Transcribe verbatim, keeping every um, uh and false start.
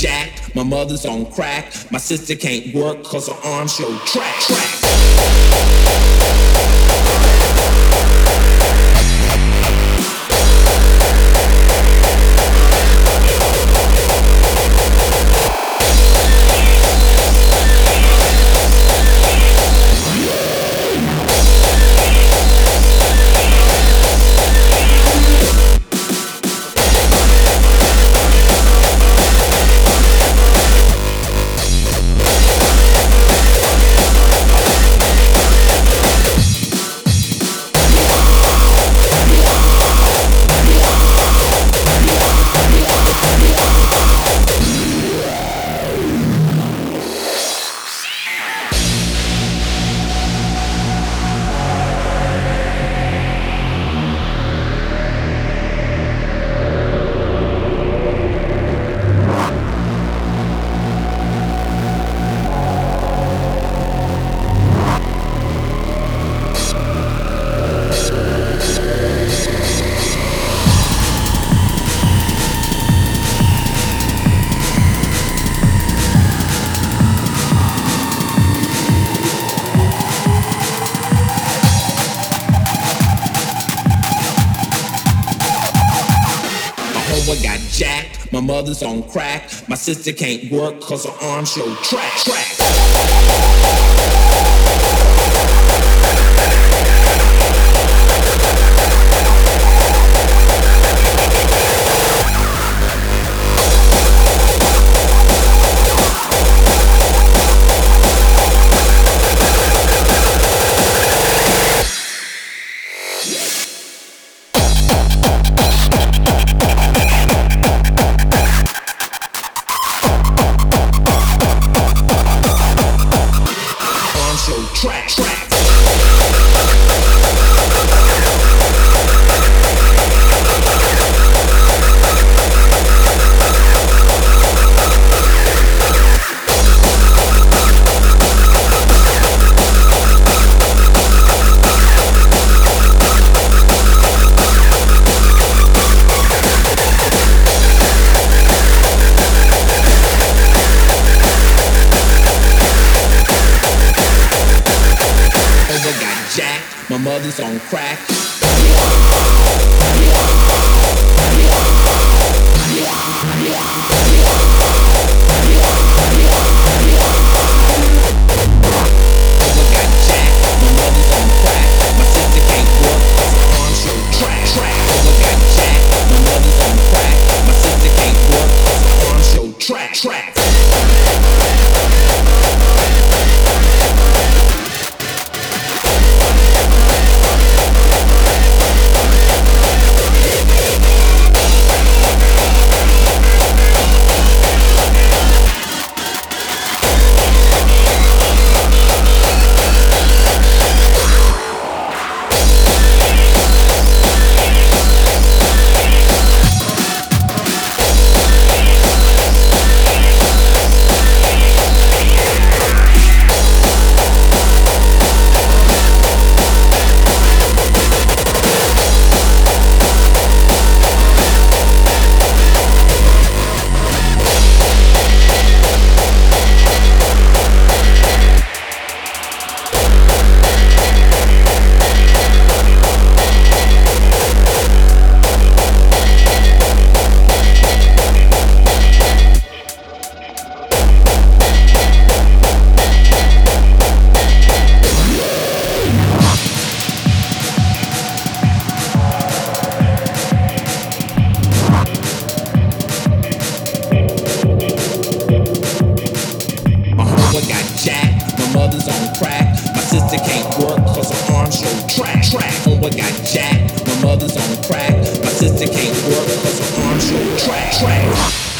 jacked, my mother's on crack. My sister can't work cause her arms show track, track. Got jacked, my mother's on crack. My sister can't work cause her arms show track, track. Track, track. Jacked, my mother's on crack. Track, track. Mother's on crack. My sister can't work cause her arms show track, track. Oh, I got jacked. My mother's on crack. My sister can't work cause her arms show track, track.